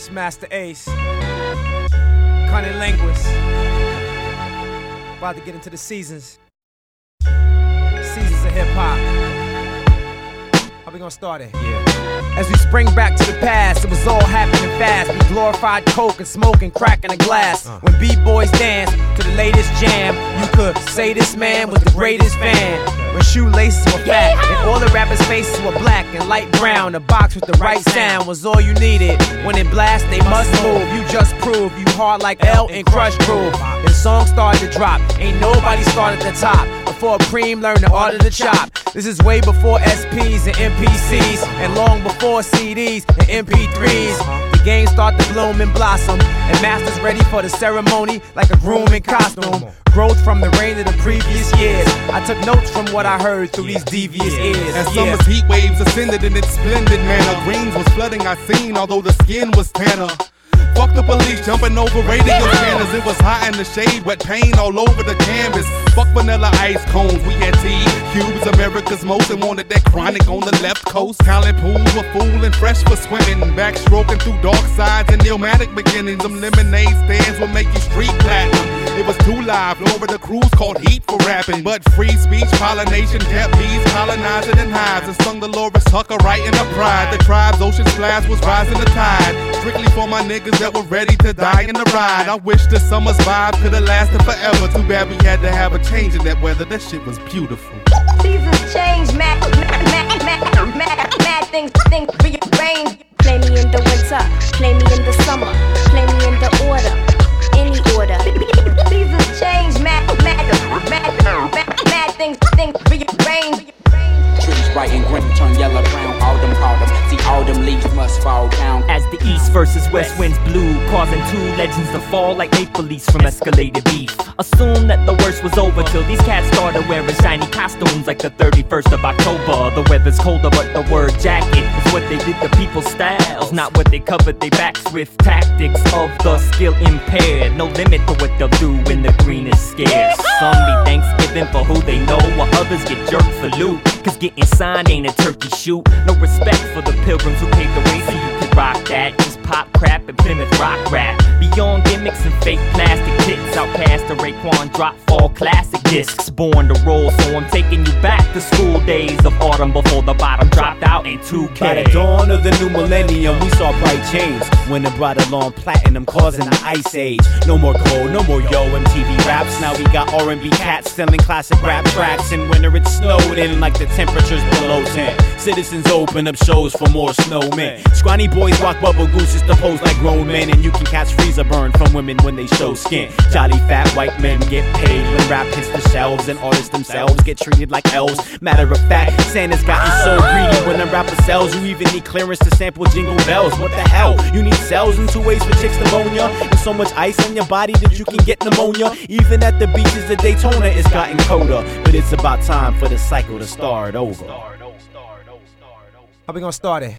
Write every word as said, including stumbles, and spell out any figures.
It's Master Ace, Cunning Linguist. About to get into the seasons. Seasons of hip hop. How we gonna start it? Yeah. As we spring back to the past, it was all happening fast. We glorified coke and smoking, cracking a glass. Uh. When B-boys dance to the latest jam, you could say this man was the greatest fan. When shoelaces were fat and all the rappers' faces were black and light brown, the box with the right sound was all you needed. When it blast, they must move. You just prove you hard like L and Crush Groove. The song started to drop. Ain't nobody started at the top before Preem learned the art of the chop. This is way before S Ps and M P Cs and long before C Ds and M P threes. The game started to bloom and blossom, and masters ready for the ceremony like a groom in costume. Growth from the rain of the previous years. I took notes from what I heard through these devious ears. As summer's heat waves ascended in its splendid manner, greens was flooding our scene, although the skin was tanner. Fuck the police jumping over radio scanners. It was hot in the shade, wet paint all over the canvas. Fuck vanilla ice cones, we had tea cubes, America's most, and wanted that chronic on the left coast. Talent pools were full and fresh for swimming, backstroking through dark sides and illmatic beginnings. Them lemonade stands will make you street platinum. It was too live, over the cruise called heat for rapping. But free speech, pollination, kept bees colonizing in hives, and sung the Loris Tucker right in the pride. The tribe's ocean splash was rising the tide, strictly for my niggas that were ready to die in the ride. I wish the summer's vibe could have lasted forever. Too bad we had to have a change in that weather. That shit was beautiful. Seasons change, mad, mad, mad, mad, mad, mad things, things rearrange. Play me in the winter, play me in the summer, play me in the order, any order. Seasons change, mad, mad, mad, mad, mad things, things rearrange. Trees bright and green turn yellow brown, autumn, autumn. See, autumn leaves must fall down. As the east versus west winds blew, causing two legends to fall like maple leaves from escalated beef. Assume that the worst was over till these cats started wearing shiny costumes like the thirty-first of October. The weather's colder, but the word jacket is what they did to people's styles, not what they covered their backs with. Tactics of the skill impaired, no limit to what they'll do when the green is scarce. Some be Thanksgiving for who they know, while others get jerked for loot. Cause getting signed ain't a turkey shoot. No respect for the pilgrims who paved the way so you can rock that. Just pop crap and Plymouth rock rap. Beyond gimmicks and fake plastic tits, Outcast to Raekwon drop fall classic discs. Born to roll, so I'm taking you back to school days of autumn before the bottom dropped out in two K. By the dawn of the new millennium, we saw bright change when it brought along platinum, causing the ice age. No more gold, no more yo M T V raps. Now we got R and B cats selling classic rap tracks. In winter it snowed in like the temperatures below ten. Citizens open up shows for more snowmen. Scrawny boys rock bubble gooses to pose like grown men, and you can catch freezer burn from women when they show skin. Jolly fat white men get paid when rap hits the shelves, and artists themselves get treated like elves. Matter of fact, Santa's gotten so greedy when a rapper sells, you even need clearance to sample Jingle Bells. What the hell? You need cells in two ways for chicks pneumonia, and so much ice on your body that you can get pneumonia. Even at the beaches of Daytona, it's gotten colder, but it's about time for the cycle to start over. How we gonna start it?